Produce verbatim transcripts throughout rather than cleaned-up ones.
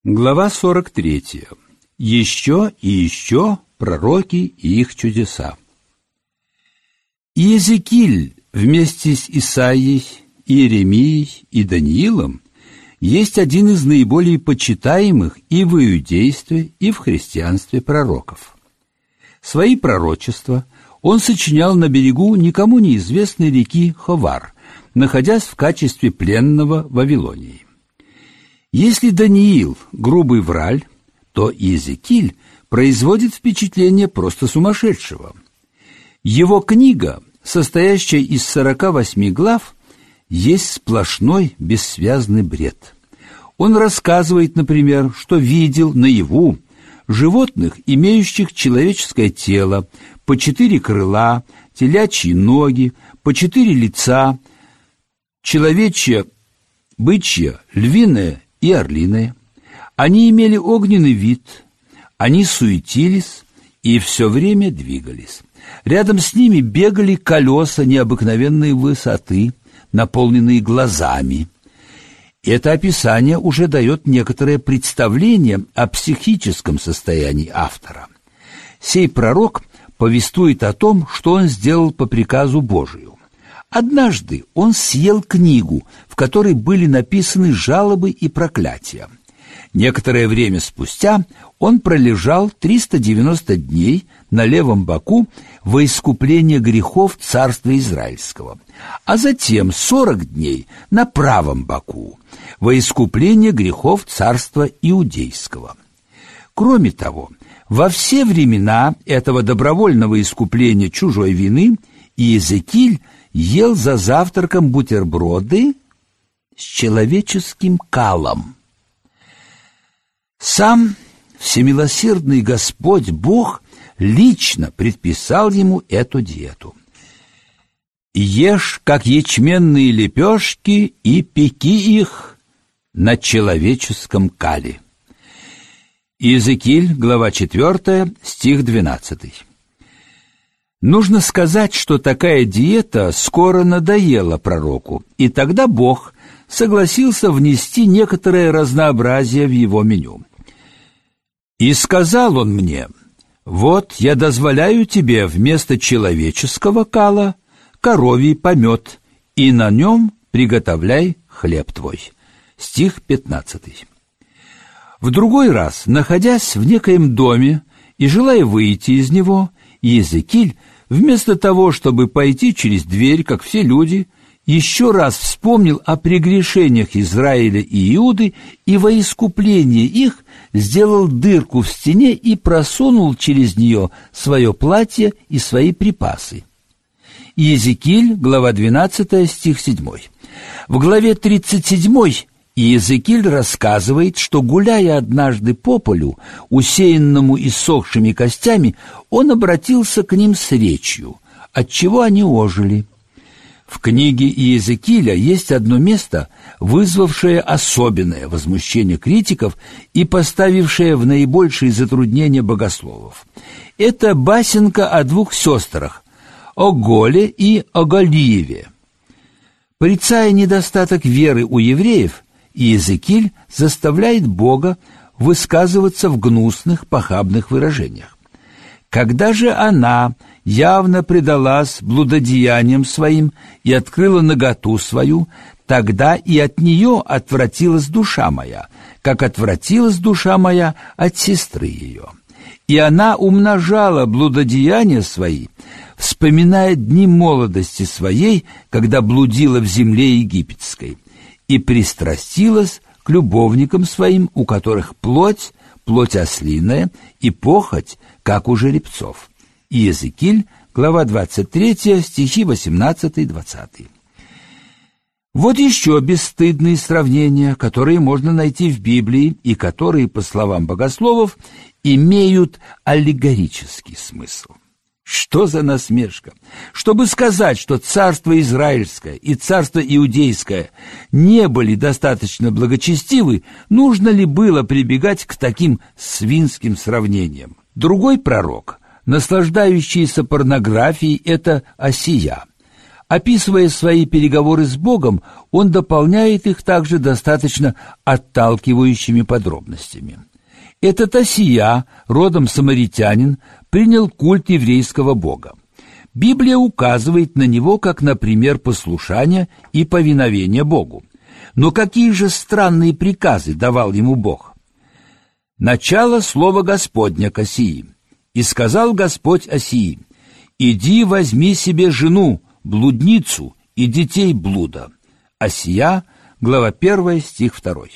Глава сорок третья. Еще и еще пророки и их чудеса. Иезекииль вместе с Исаией, Иеремией и Даниилом есть один из наиболее почитаемых и в иудействе, и в христианстве пророков. Свои пророчества он сочинял на берегу никому неизвестной реки Ховар, находясь в качестве пленного в Вавилонии. Если Даниил – грубый враль, то Иезекииль производит впечатление просто сумасшедшего. Его книга, состоящая из сорока восьми глав, есть сплошной бессвязный бред. Он рассказывает, например, что видел наяву животных, имеющих человеческое тело, по четыре крыла, телячьи ноги, по четыре лица, человечье, бычье, львиное и орлиное. Они имели огненный вид, они суетились и все время двигались. Рядом с ними бегали колеса необыкновенной высоты, наполненные глазами. Это описание уже дает некоторое представление о психическом состоянии автора. Сей пророк повествует о том, что он сделал по приказу Божию. Однажды он съел книгу, в которой были написаны жалобы и проклятия. Некоторое время спустя он пролежал триста девяносто дней на левом боку во искупление грехов царства Израильского, а затем сорок дней на правом боку во искупление грехов царства Иудейского. Кроме того, во все времена этого добровольного искупления чужой вины Иезекииль ел за завтраком бутерброды с человеческим калом. Сам всемилосердный Господь Бог лично предписал ему эту диету. «Ешь, как ячменные лепешки, и пеки их на человеческом кале». Иезекииль, глава четвёртая, стих двенадцатый. Нужно сказать, что такая диета скоро надоела пророку, и тогда Бог согласился внести некоторое разнообразие в его меню. «И сказал он мне: вот я дозволяю тебе вместо человеческого кала коровий помет, и на нем приготовляй хлеб твой». Стих пятнадцатый. В другой раз, находясь в некоем доме и желая выйти из него, Иезекииль, вместо того, чтобы пойти через дверь, как все люди, еще раз вспомнил о прегрешениях Израиля и Иуды и во искупление их сделал дырку в стене и просунул через нее свое платье и свои припасы. Иезекииль, глава двенадцатая, стих седьмой. В главе тридцать седьмой Иезекииль рассказывает, что, гуляя однажды по полю, усеянному иссохшими костями, он обратился к ним с речью, отчего они ожили. В книге Иезекииля есть одно место, вызвавшее особенное возмущение критиков и поставившее в наибольшие затруднения богословов. Это басенка о двух сестрах, о Голе и о Голиеве. Порицая недостаток веры у евреев, Иезекииль заставляет Бога высказываться в гнусных, похабных выражениях. Когда же она явно предалась блудодеяниям своим и открыла наготу свою, тогда и от нее отвратилась душа моя, как отвратилась душа моя от сестры ее. И она умножала блудодеяния свои, вспоминая дни молодости своей, когда блудила в земле египетской, и пристрастилась к любовникам своим, у которых плоть, плоть ослиная, и похоть, как у жеребцов. Иезекииль, глава двадцать третья, стихи восемнадцатый-двадцатый. Вот еще бесстыдные сравнения, которые можно найти в Библии и которые, по словам богословов, имеют аллегорический смысл. Что за насмешка? Чтобы сказать, что царство Израильское и царство Иудейское не были достаточно благочестивы, нужно ли было прибегать к таким свинским сравнениям? Другой пророк, наслаждающийся порнографией, это Осия. Описывая свои переговоры с Богом, он дополняет их также достаточно отталкивающими подробностями. Этот Осия, родом самаритянин, принял культ еврейского бога. Библия указывает на него как на пример послушания и повиновения Богу. Но какие же странные приказы давал ему Бог? Начало слова Господня к Осии. «И сказал Господь Осии: иди возьми себе жену, блудницу и детей блуда». Осия, глава первая, стих второй.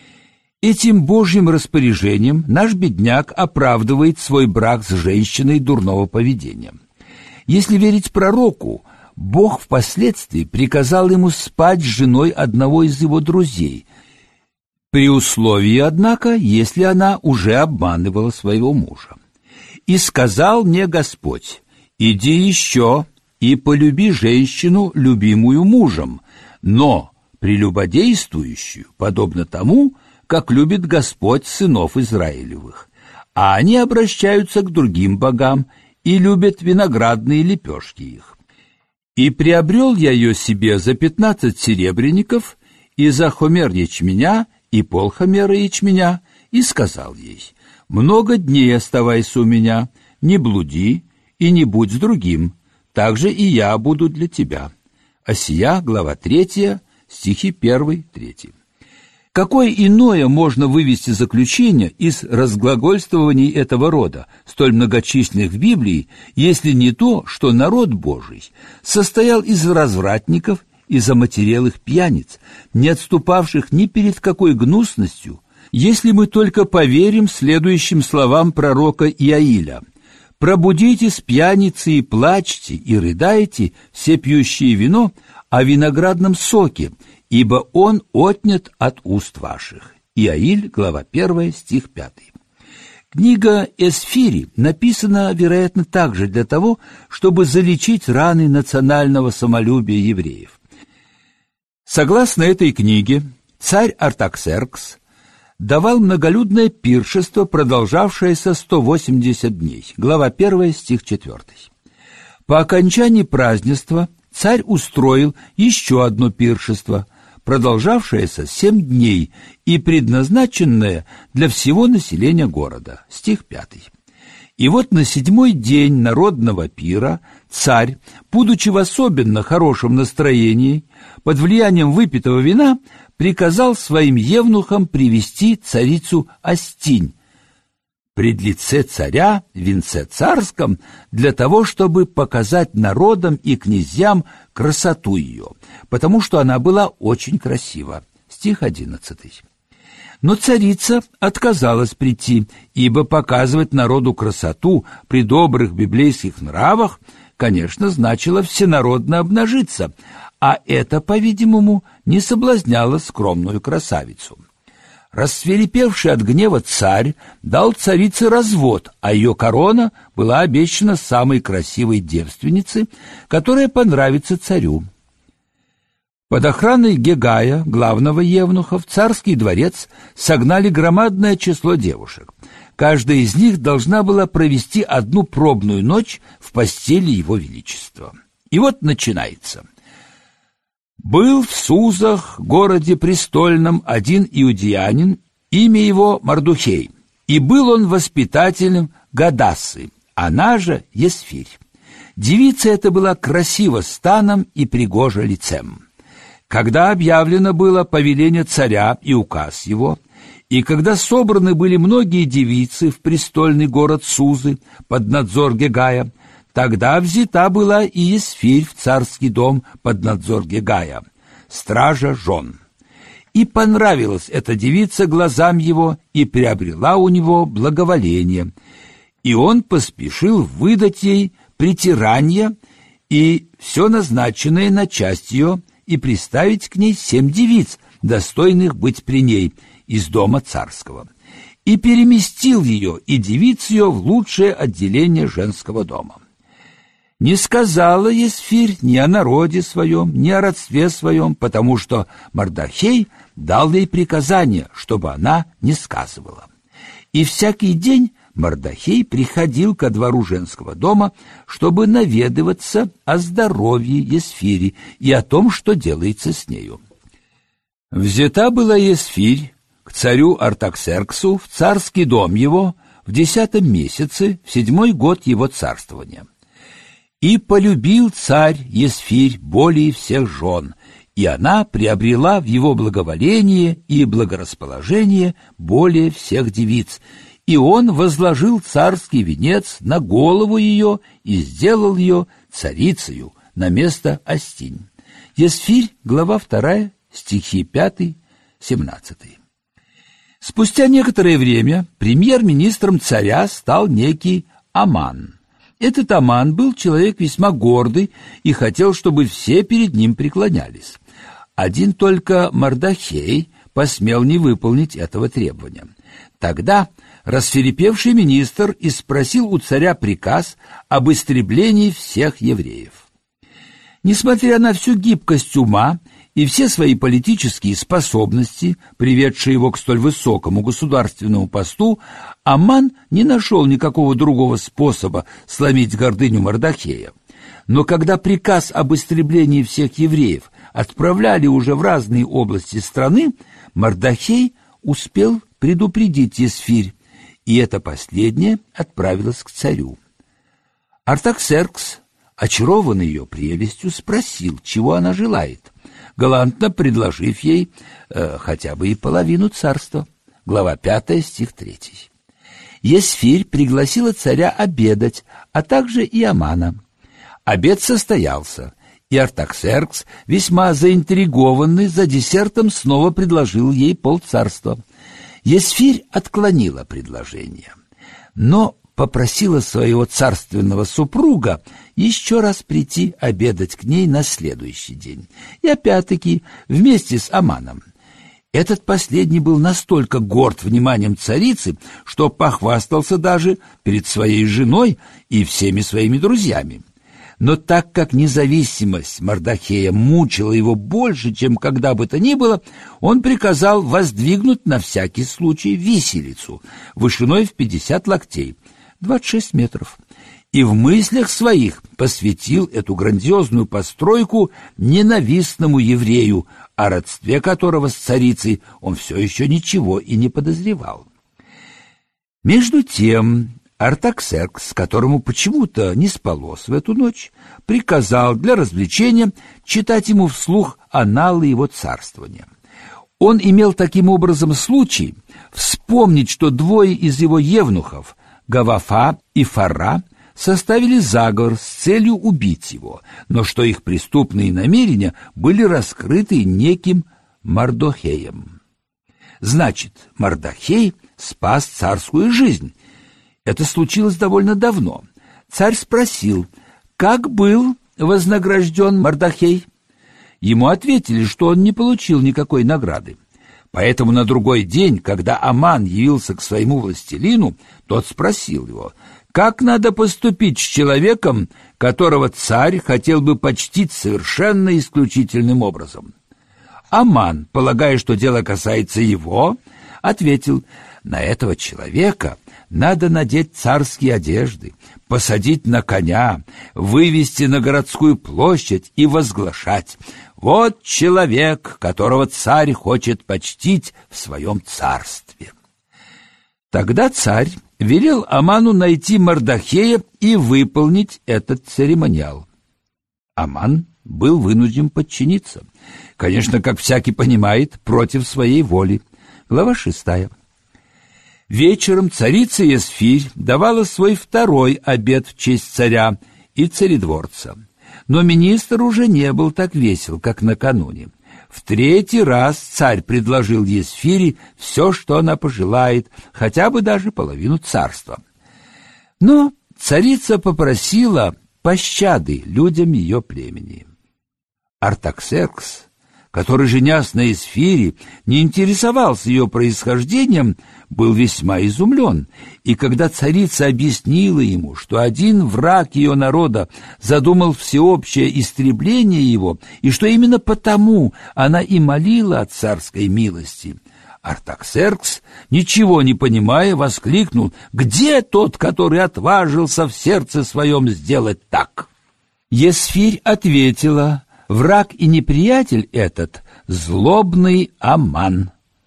Этим Божьим распоряжением наш бедняк оправдывает свой брак с женщиной дурного поведения. Если верить пророку, Бог впоследствии приказал ему спать с женой одного из его друзей, при условии, однако, если она уже обманывала своего мужа. «И сказал мне Господь: иди еще и полюби женщину, любимую мужем, но прелюбодействующую, подобно тому, как любит Господь сынов Израилевых. А они обращаются к другим богам и любят виноградные лепешки их. И приобрел я ее себе за пятнадцать серебряников и за хомер ячменя и полхомера ячменя, и сказал ей: много дней оставайся у меня, не блуди и не будь с другим, так же и я буду для тебя». Осия, глава третья, стихи первый, третий. Какое иное можно вывести заключение из разглагольствований этого рода, столь многочисленных в Библии, если не то, что народ Божий состоял из развратников и заматерелых пьяниц, не отступавших ни перед какой гнусностью, если мы только поверим следующим словам пророка Иаиля: «Пробудитесь, пьяницы, и плачьте, и рыдайте, все пьющие вино, о виноградном соке, ибо он отнят от уст ваших». Иаиль, глава первая, стих пятый. Книга Эсфири написана, вероятно, также для того, чтобы залечить раны национального самолюбия евреев. Согласно этой книге, царь Артаксеркс давал многолюдное пиршество, продолжавшееся сто восемьдесят дней. Глава первая, стих четвёртый. По окончании празднества царь устроил еще одно пиршество, продолжавшееся семь дней и предназначенное для всего населения города. Стих пятый. И вот на седьмой день народного пира царь, будучи в особенно хорошем настроении, под влиянием выпитого вина, приказал своим евнухам привести царицу Астинь пред лице царя в венце царском для того, чтобы показать народам и князьям красоту ее, потому что она была очень красива. Стих одиннадцатый. Но царица отказалась прийти, ибо показывать народу красоту при добрых библейских нравах, конечно, значило всенародно обнажиться, а это, по-видимому, не соблазняло скромную красавицу. Рассвирепевший от гнева царь дал царице развод, а ее корона была обещана самой красивой девственнице, которая понравится царю. Под охраной Гегая, главного евнуха, в царский дворец согнали громадное число девушек. Каждая из них должна была провести одну пробную ночь в постели его величества. И вот начинается. «Был в Сузах, городе престольном, один иудеянин, имя его Мардухей, и был он воспитателем Гадассы, она же Есфирь. Девица эта была красива станом и пригожа лицем. Когда объявлено было повеление царя и указ его, и когда собраны были многие девицы в престольный город Сузы под надзор Гегая, тогда взята была и Есфирь в царский дом под надзор Гегая, стража жен. И понравилась эта девица глазам его, и приобрела у него благоволение. И он поспешил выдать ей притирание и все назначенное на часть ее, и приставить к ней семь девиц, достойных быть при ней, из дома царского. И переместил ее и девиц ее в лучшее отделение женского дома. Не сказала Есфирь ни о народе своем, ни о родстве своем, потому что Мардохей дал ей приказание, чтобы она не сказывала. И всякий день Мардахей приходил ко двору женского дома, чтобы наведываться о здоровье Есфири и о том, что делается с нею. Взята была Есфирь к царю Артаксерксу в царский дом его в десятом месяце, в седьмой год его царствования. И полюбил царь Есфирь более всех жен, и она приобрела в его благоволение и благорасположение более всех девиц, и он возложил царский венец на голову ее и сделал ее царицею на место Астинь. Есфирь, глава вторая, стихи пятый, семнадцатый. Спустя некоторое время премьер-министром царя стал некий Аман. Этот Аман был человек весьма гордый и хотел, чтобы все перед ним преклонялись. Один только Мардахей посмел не выполнить этого требования. Тогда рассвирепевший министр и спросил у царя приказ об истреблении всех евреев. Несмотря на всю гибкость ума и все свои политические способности, приведшие его к столь высокому государственному посту, Аман не нашел никакого другого способа сломить гордыню Мардахея. Но когда приказ об истреблении всех евреев отправляли уже в разные области страны, Мардахей успел предупредить Есфирь, и эта последняя отправилась к царю. Артаксеркс, очарованный ее прелестью, спросил, чего она желает, галантно предложив ей э, хотя бы и половину царства. Глава пятая, стих третий. Есфирь пригласила царя обедать, а также и Амана. Обед состоялся, и Артаксеркс, весьма заинтригованный, за десертом снова предложил ей полцарства. Есфирь отклонила предложение, но попросила своего царственного супруга еще раз прийти обедать к ней на следующий день, и опять-таки вместе с Аманом. Этот последний был настолько горд вниманием царицы, что похвастался даже перед своей женой и всеми своими друзьями. Но так как независимость Мардахея мучила его больше, чем когда бы то ни было, он приказал воздвигнуть на всякий случай виселицу вышиной в пятьдесят локтей, двадцать шесть метров, и в мыслях своих посвятил эту грандиозную постройку ненавистному еврею, о родстве которого с царицей он все еще ничего и не подозревал. Между тем Артаксеркс, которому почему-то не спалось в эту ночь, приказал для развлечения читать ему вслух анналы его царствования. Он имел таким образом случай вспомнить, что двое из его евнухов, Гавафа и Фара, составили заговор с целью убить его, но что их преступные намерения были раскрыты неким Мардохеем. Значит, Мардахей спас царскую жизнь. Это случилось довольно давно. Царь спросил, как был вознагражден Мардахей. Ему ответили, что он не получил никакой награды. Поэтому на другой день, когда Аман явился к своему властелину, тот спросил его, как надо поступить с человеком, которого царь хотел бы почтить совершенно исключительным образом. Аман, полагая, что дело касается его, ответил, на этого человека надо надеть царские одежды, посадить на коня, вывести на городскую площадь и возглашать: «Вот человек, которого царь хочет почтить в своем царстве». Тогда царь велел Аману найти Мардахея и выполнить этот церемониал. Аман был вынужден подчиниться, конечно, как всякий понимает, против своей воли. Глава шестая. Вечером царица Есфирь давала свой второй обед в честь царя и царедворца. Но министр уже не был так весел, как накануне. В третий раз царь предложил Есфири все, что она пожелает, хотя бы даже половину царства. Но царица попросила пощады людям ее племени. Артаксеркс, который, женясь на Есфири, не интересовался ее происхождением, был весьма изумлен, и когда царица объяснила ему, что один враг ее народа задумал всеобщее истребление его, и что именно потому она и молила о царской милости, Артаксеркс, ничего не понимая, воскликнул: «Где тот, который отважился в сердце своем сделать так?» Есфирь ответила: «Враг и неприятель этот — злобный Аман».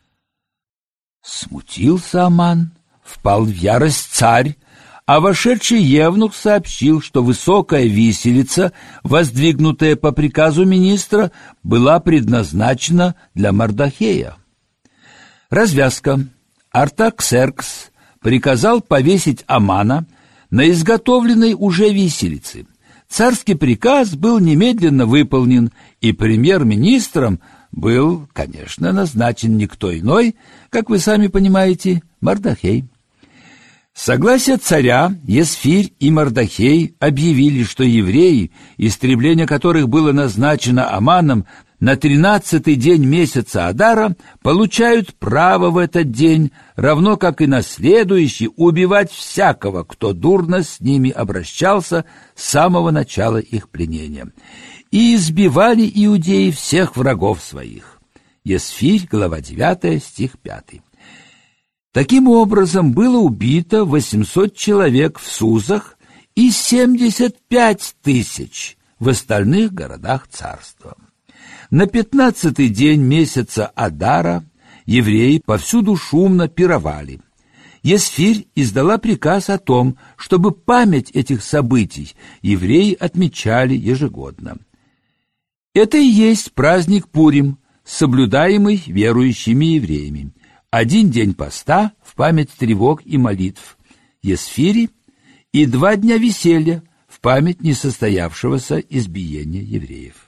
Смутился Аман, впал в ярость царь, а вошедший евнух сообщил, что высокая виселица, воздвигнутая по приказу министра, была предназначена для Мардохея. Развязка. Артаксеркс приказал повесить Амана на изготовленной уже виселице. Царский приказ был немедленно выполнен, и премьер-министром был, конечно, назначен никто иной, как вы сами понимаете, Мардохей. Согласие царя, Есфирь и Мардохей объявили, что евреи, истребление которых было назначено Аманом на тринадцатый день месяца Адара, получают право в этот день, равно как и на следующий, убивать всякого, кто дурно с ними обращался с самого начала их пленения. И избивали иудеи всех врагов своих. Есфирь, глава девятая, стих пятый. Таким образом, было убито восемьсот человек в Сузах и семьдесят пять тысяч в остальных городах царства. На пятнадцатый день месяца Адара евреи повсюду шумно пировали. Есфирь издала приказ о том, чтобы память этих событий евреи отмечали ежегодно. Это и есть праздник Пурим, соблюдаемый верующими евреями. Один день поста в память тревог и молитв Есфири и два дня веселья в память несостоявшегося избиения евреев.